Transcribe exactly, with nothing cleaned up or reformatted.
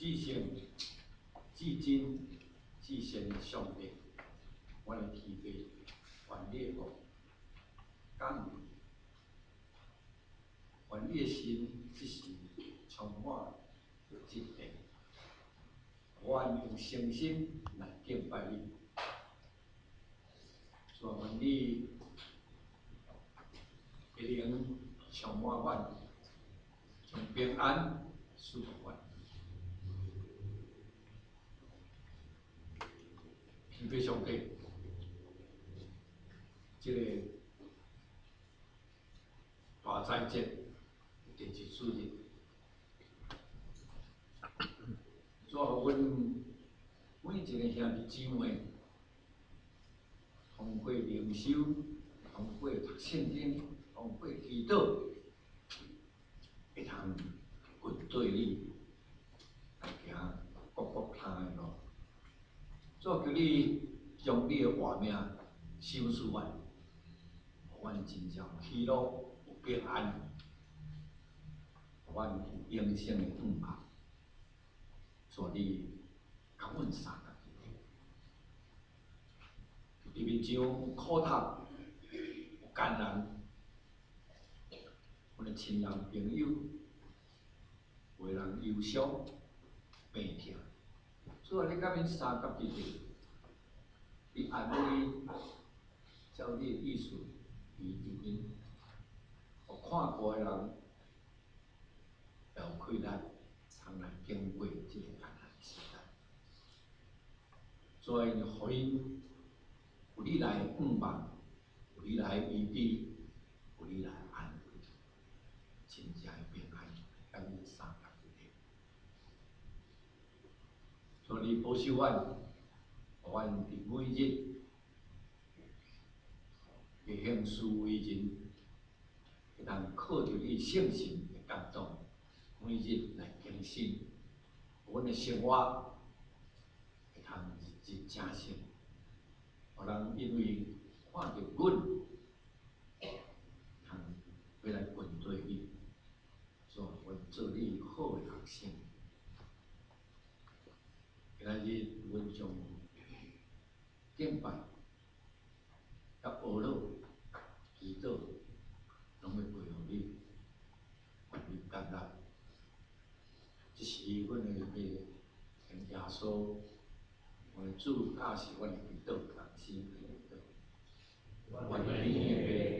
至圣、至真、至善的上帝，阮的天父，愿你的国降临，愿你的心即时充满即地。愿用诚心来敬拜你，主愿你一灵充满阮，将平安赐予阮。天父上帝，这个大斋节第一主日，主互阮每一个兄弟姊妹，通过灵修，通过读圣经，通过祈祷，会通群对你来行各各他的路。主求你将你的话命赏赐阮，互阮真正有喜乐，有平安，互阮有永生的盼望。主你甲阮三个伫面上有苦读，有艰难，阮的亲人朋友，为人忧伤、病痛。主啊，你甲阮三个伫地，你安慰，照你的意思，伊入因，互看过的人也有气力，通来经过即个艰难的时代。所以，互因有你来的盼望，有你来的医治，有你来的安慰，真正的平安，甲阮三个伫地。所以，保守阮，互阮伫每日会行事为人，会通靠着你圣神的感动，每日来更新，阮的生活会通日日正常，互人因为看着阮，通要来跟对你，所以阮做你好的学生。今仔日阮将敬拜、甲学老、祈祷，拢要归互你，愿你接纳。这是阮的个向耶稣，阮的主，也是阮的祈祷，同心的祈祷。愿你的